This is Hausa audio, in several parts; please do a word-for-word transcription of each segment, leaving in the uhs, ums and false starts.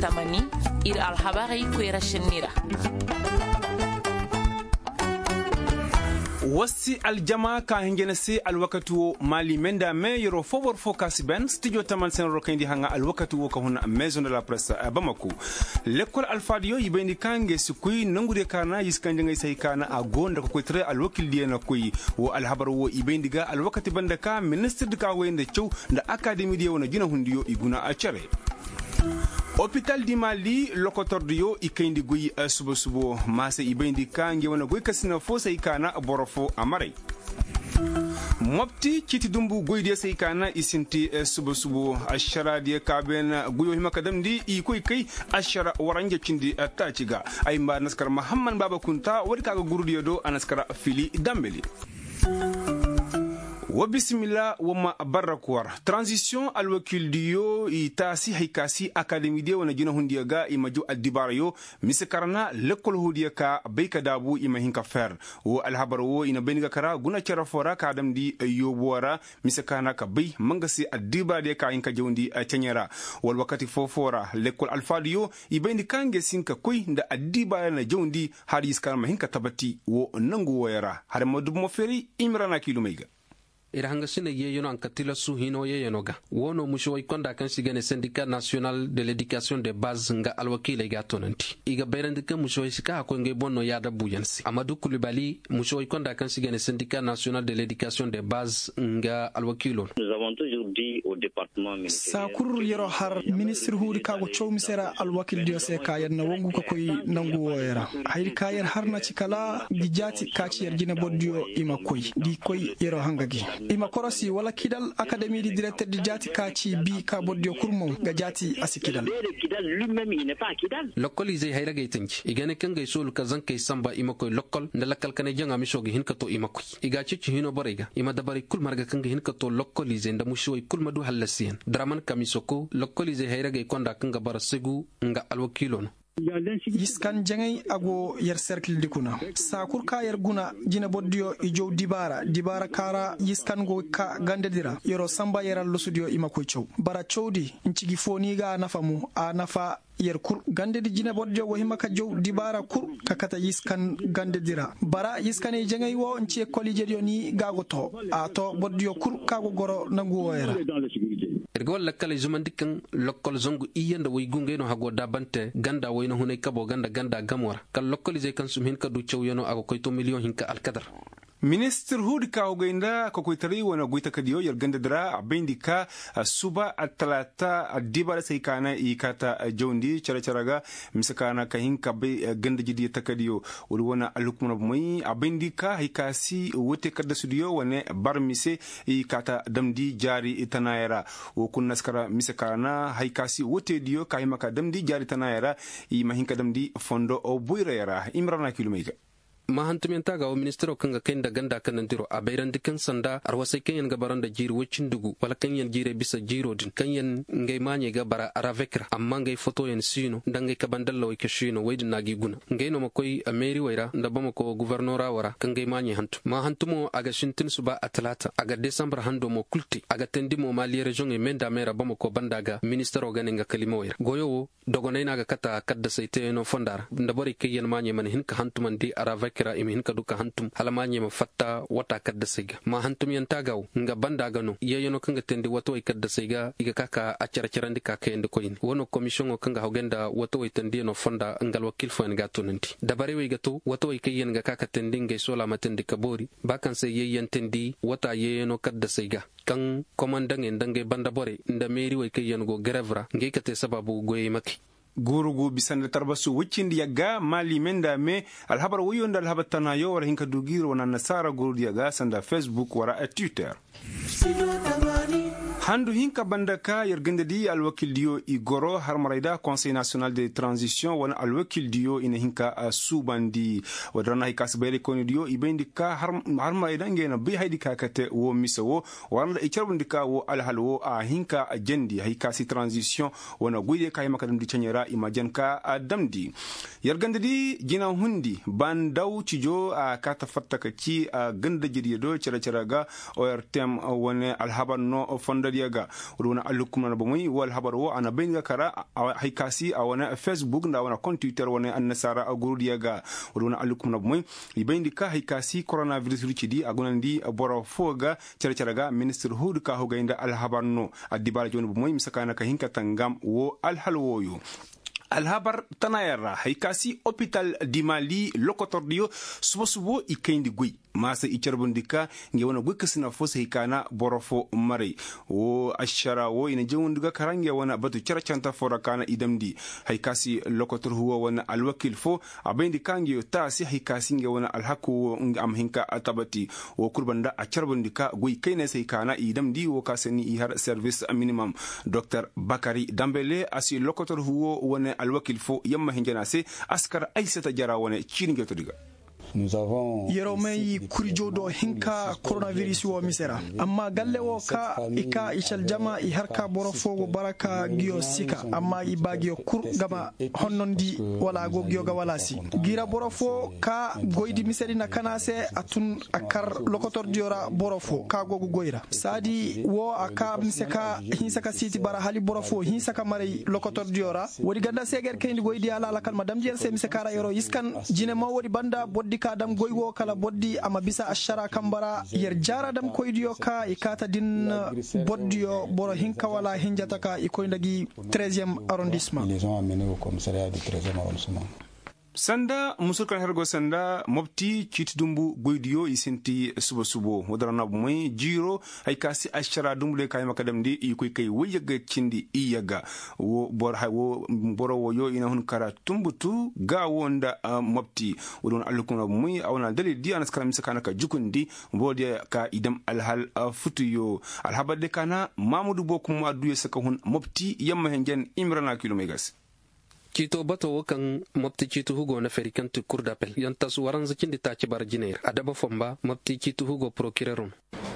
tamani ir alhabari kwera shinira. wasi aljama ka hingena se alwakatu mali menda me yoro forward focus ben studio taman sen rokandi hanga alwakatu ka huna maison de la presse bamako l'école alfadio yibendi kange sukui nangude kana yiskande ngai sai kana a gonda ko tre alwakil diena koy wo alhabar wo yibendi ga alwakati banda ka ministre de ka wende chow nda academy de wona jina hundiyo iguna a chere hôpital di Mali lokotordiyo ikendi guyi subo subo mase ibendi kange wona goy kasina fo sai kana borofo amare mopti kiti dumbu goyde sai kana isinti subo subo ashara di kaben guyo himakadam di i koy kay ashara waranje cindi taciga ay mba naskar muhammad baba kunta wadi kaga gurdiyo do anaskara fili dambeli wa bismillah wama barakwar transition alwakil diyo itasi haikasi academy de wana jina hundiya ga imaju adibarayo misakarna lekol hudiya ka bayka dabu ima hinka fer wo alhabar wo ina beniga kara guna cara fora ka adam di yobora misakana ka bay mangasi adiba de ka hinka jawndi tanyara wal wakati fofora lekol alfadiyo ibendi kange sinka koy nda adiba na jawndi hadis kan hinka tabati wo nangu woyara har madu mo feri imrana kilumaiga ira hanga sine ye yono ankatila su hino ye yonoga wono musho ikonda kan sigane syndicat national de l'éducation de base nga alwakile ga tonanti iga berendika musho isika ko nge bonno yada buyansi amadou kulibali musho ikonda kan sigane syndicat national de l'éducation de base nga alwakilo nous avons toujours dit au département ministériel sakur yero har ministre huri kago chow misera alwakil dio se kayan na wongu ko koy nangu woyera hayri kayan har na cikala gijati kaci yerjina boddio ima koy di koy yero hangagi ima korosi wala kidal académie di directeur di jati kaci bi ka boddio kurmo ga jati asikidal lui-même il n'est pas kidal lokol izay hayra gaytanki igane kangay sol ka zankay samba ima koy lokol ndalakal kane janga mishogi hinkato ima koy iga cici hino borega ima dabari kul marga kanga hinkato lokol izay nda mushoy kul madu halasiyan draman kamisoko lokol izay hayra gay konda kanga bara segu nga alwakilono yiskan jangay ago yer cercle dikuna sakur ka yer guna jina boddio ijo dibara dibara kara yiskan go ka gandedira yoro samba yeral lusudio imako chow bara chowdi incigi foni ga nafamu a nafa yer kur gandedi jina boddio wo himaka jow dibara kur kakata yiskan gandedira bara yiskane jangay wo nci college yoni gago to a to boddio kur kago goro nangu woyera ergo wala kala zumandikan lokol zongu iyanda way gunge no hago dabante ganda wayno hunay kabo ganda ganda gamwara kal lokol je kan sum hin ka du chow yono ago koyto million hinka alkadar ministre hudi ka ogenda ko koitari wana goita kadiyo yar ganda dra abendi ka suba atlata adibara sai kana ikata jondi chara charaga misakana ka hinka be ganda jidi takadiyo wuri wana alukmuna mai abendi ka hikasi wote kada studio wane barmise ikata damdi jari itanayara o kunnaskara misakana hikasi wote diyo ka himaka damdi jari tanayara i mahinka damdi fondo o buirayara imrana kilomega mahantumenta ga ministero kanga kenda ganda kanandiro a bayran dikan sanda arwasai kanyan gabaran da jiri wacin dugu wala kanyan jire bisa jiro din kanyan ngai manye ga bara aravekra amma ngai foto yan sino dangai kabandalla wai kashino wai dinagi guna ngai no makoi ameri waira da bama ko guvernora wara kangai manye hantu ma hantumo aga shintin suba atlata aga december hando mo kulti aga tendimo mali region e menda mera bama ko bandaga ministero ganinga kalimo waira goyo dogonai naga kata kadda saite no fondara ndabori kayen manye man hinka hantuman di aravekra kira imi hinka duka hantum halamanye ma fatta wata kadda siga ma hantum yan tagaw nga banda gano yeyono kanga tendi wato ay kadda siga iga kaka acara carandi ka kende koyin wono commission o kanga hogenda wato ay tendi no fonda ngal wakil fo en gato nanti dabare we gato wato ay kayen nga kaka tendi ngay sola matendi kabori bakan se yeyen tendi wata yeyono kadda siga kan komandang en dange banda bore nda meri way kayen go grevra ngay kate sababu goye maki gurugu bisanda tarbasu wicindi yaga mali menda me alhabar wuyonda alhabar tanayo wara hinka dugiro wana nasara guru yaga sanda Facebook wara Twitter handu hinka bandaka yergende di alwakil diyo igoro harmaraida conseil national de transition wana alwakil diyo ina hinka uh, subandi wadrana hika sbele koni diyo ibendi ka harmaraida ngena bi haidi kakate wo misawo wana icarbundika wo alhalwo a hinka ajendi hika si transition wana guide ka himakadam di chanyera imajan ka adamdi yergende di jina hundi bandaw cijo a uh, kata fattaka ki a uh, ganda jidi do chara chara ga O R T M wana alhaban no fonda diyaga wona alukum na bamui wal habar wo ana benga kara haikasi a wana Facebook na wana computer wana annasara a guru diyaga wona alukum na bamui ibendi ka haikasi coronavirus rucidi agunandi boro foga cerceraga minister hud ka hoga inda al habarno adibala joni bamui misakana ka hinka tangam wo al halwoyo alhabar tanayara haikasi hospital di Mali lokotordio subo subo ikendi gui masa icharbundika nge wana gui kasina fosa hikana borofo mari wo ashara wo ina jewundiga karange wana batu charachanta fora kana idamdi haikasi lokotor huwa wana alwakil fo abendi kange yota si haikasi nge wana alhaku am hinka atabati wo kurbanda acharbundika gui kaina hikana idamdi wo kasani ihar service minimum Dr Bakari Dambele asi lokotor huwa wana alwakil fo yamma hinjanase askar aisata jara wana chiringe todiga yero mai kurijo do hinka coronavirus wo misera amma galle wo ka ika ishal jama i harka borofo go baraka giyo sika amma i bagio kur gama honnondi wala go giyo ga wala si gira borofo ka goydi miseri na kanase atun akar lokotor diora borofo ka go goyra sadi wo aka miseka hinsaka siti bara hali borofo hinsaka mari lokotor diora wodi ganda seger kendi goydi ala ala kan madam jer se miseka yoro iskan jine ma wodi banda boddi kadam goywo kala boddi ama bisa ashara kambara yer jaradam koydiyo ka ikata din boddiyo boro hinka wala hinjata ka ikoydagi treizième arrondissement. Ils ont amené au commissariat du treizième arrondissement. Sanda musulkan hergo sanda mopti chit dumbu goydiyo isinti subo subo wadarana bumay jiro ay kasi ashara dumbule kay makadamdi ikoy kay weyega chindi iyaga wo bor hay wo boro wo yo ina hun kara tumbutu ga wonda uh, mopti wodon alukuna bumay awna dali di anas kala misakana ka jukundi bodi ka idam alhal uh, futuyo alhabade kana mamudu bokum aduye saka hun mopti yamma hengen imrana kilomegas Cito bato wakan mapti cito hugo na ferikan tu kurdapel yanta su waran zikin ta ci bar jinair adaba fomba mapti cito hugo procureurum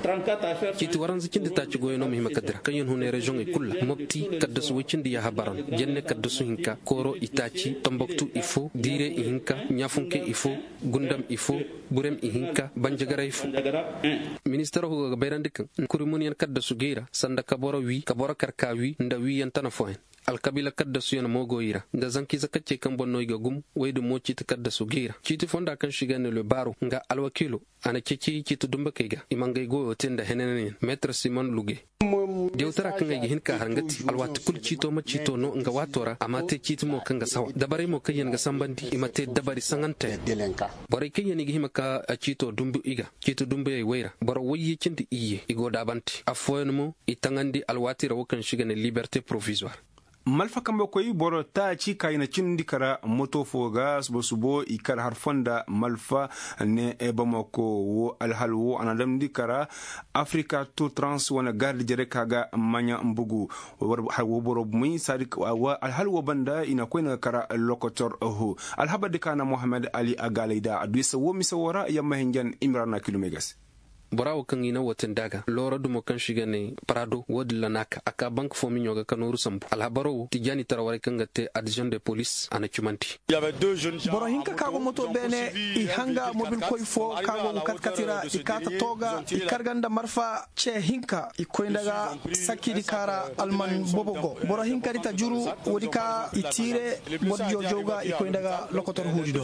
cito waran zikin ta ci goyo no mi makadra kanyen hune region e kulla mapti kadda su wicin di ya habaran jenne kadda su hinka koro itachi tomboktu ifo dire i hinka nyafunke ifo gundam ifo burem i hinka banjagara ifo ministero hugo ga bayrandikan kurimunian kadda su geira sanda kaboro wi kaboro karka wi nda wi yantana foen alkabila kadda su yana mogo ira da zanki zakace kan bonno ga gum waydo mo citi kadda su gira citi fonda kan shiga ne le baro nga alwakilo ana ceci citi dumba kega imangay go tenda henenen maître Simon Luge Deutara kan ga hinka harangati alwat kul cito ma cito no nga watora amate citi mo kan ga sawa dabare mo kayen ga sambandi imate dabari sangante bare kayen ga himaka a cito dumbu iga cito dumbu ay wayra baro wayi cinti iye igo dabanti afoyen mo itangandi alwatira wakan shiga ne liberté provisoire malfa kamba koy boro ta ci kayna cindi kara moto foga subo subo ikar harfonda malfa ne e bamako wo alhalwo anadam di kara africa to trans wana garde jere kaga manya mbugu wo boro muy sadik wa alhalwo banda ina koyna kara lokotor ho alhabade kana Mohamed Ali Agalaida adwisa wo misawara yamma hengen imrana kilomegas Borawo kan ina watin daga lora dumo kan shiga ne parado wodi lanaka aka bank fo minyo ga kanoru sambu alhabaro tijani tarawari kan gatte adjoint de police ana cumanti boro hinka kago moto bene i hanga mobil koy fo kago kat katira i kata toga i karganda marfa che hinka i koyndaga sakki di kara alman bobogo boro hinka rita juru wodi ka i tire bodjo joga i koyndaga lokotor hudido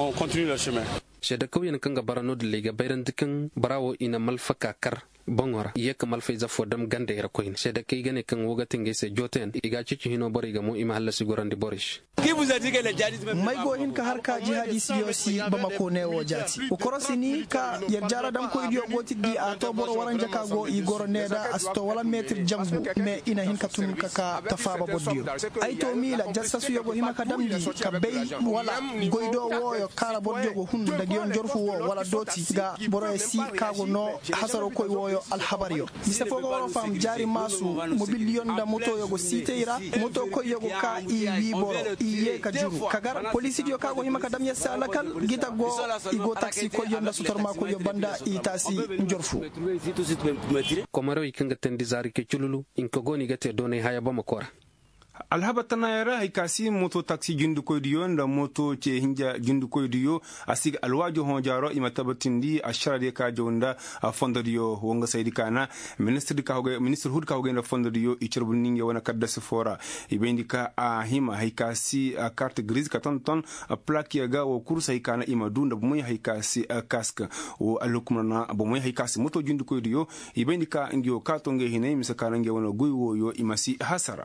Sheda kauyen kan ga barano da lega bayran dukan barawo ina malfa kakar bangora iya ka malfa za fodam ganda yara koyin sheda kai gane kan wogatin gaise joten iga cici hino bari ga mu ima halla siguran di borish mai go hin ka harka jihadi siyosi bamako ne wo jati o korosini ka yarjara dam ko idio goti di a to boro waran jaka go i goro neda asto wala metre jambu me ina hin ka tun ka ka tafaba boddio ay to mila jassa su yogo hima ka damdi ka bey wala goido woyo kala boddio go hundu da gion jorfu wo wala doti ga boro e si kago no hasaro koy woyo alhabariyo mise fogo woro fam jari masu mobilion da moto yogo siteira moto koy yogo ka i wi boro iye ka juru kagar polisi dio kago hima ka damya salakal gita go igo taxi ko yonda sutorma ko yo banda itasi njorfu komaro ikanga tendi zari ke chululu inko goni gate done haya bama kora alhaba tanayara haikasi moto taxi jundu koydiyo nda moto ce hinja jundu koydiyo asig alwajo honjaro imatabatindi asharade ka jonda fondodiyo wonga saydi kana ministre ka hoge ministre hud ka hoge nda fondodiyo ichirbuninge wana kadda sefora ibendika a hima haikasi carte grise ka ton ton plaque ga wo kursa hikana imadunda bumuy haikasi casque o alukumna bumuy haikasi moto jundu koydiyo ibendika ngio katonge hine misakana nge wana guywo yo imasi hasara.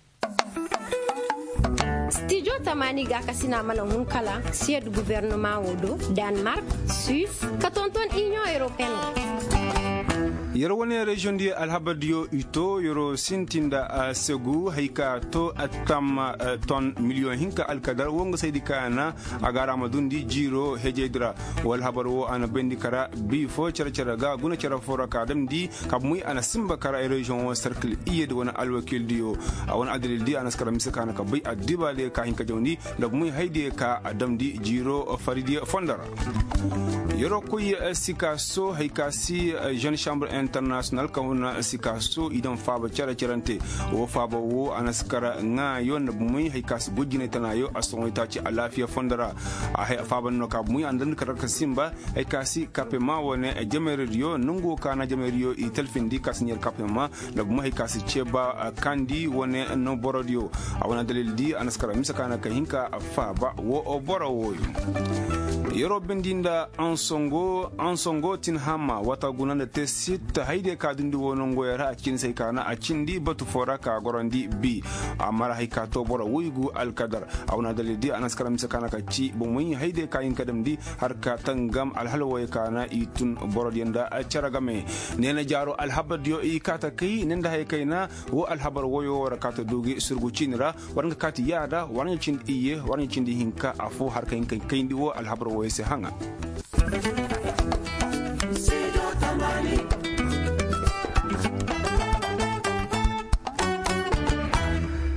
Studio Tamani ga kasina mana hunkala siège gouvernement wodo Danemark, Suisse, katonton Union européenne. Yero wone region di alhabadio ito yoro sintinda uh, segu haika to atam uh, ton million hinka alkadar wonga saydi kana agara madundi jiro hejedra wal habaro ana bendi kara bi fo chara chara ga guna chara fora kadam di kabmuy ana simba kara region cercle iyed wona alwakil dio awon adil di ana skara misakana ka bay adibale ka hinka jawni dabmuy hayde ka adam di jiro faridi fondara yoro koy sikaso haika si jeune chambre international kawna sikaso idan faba cara carante wo faba wo anaskara nga yon muy haykas bujine tanayo asongo tachi alafiya fondara a hay faba no ka muy andan karaka simba haykasi kapema wone jameriyo nungo kana jameriyo i telfindi kasnyer kapema na muy haykasi cheba kandi wone no borodio awana dalil di anaskara misakana ka hinka faba wo boro wo yoro bendinda ansongo ansongo tin hama wata gunanda te sit haide ka dundi wonongo yara akin sai kana akindi batu fora ka gorandi bi amara hayka to bora wuygu alkadar awna dalidi anaskara misakana ka ci bo muy haide ka yin kadam di harka tangam alhalwa kana itun borodiyanda acharagame nena jaro alhabadio i kata kai nenda hay kaina wo alhabar woyo wara kata dogi surgu cinira waranga kati yada waranga cin iye waranga cindi hinka afu harka hinka kaindi wo alhabar woyo se hanga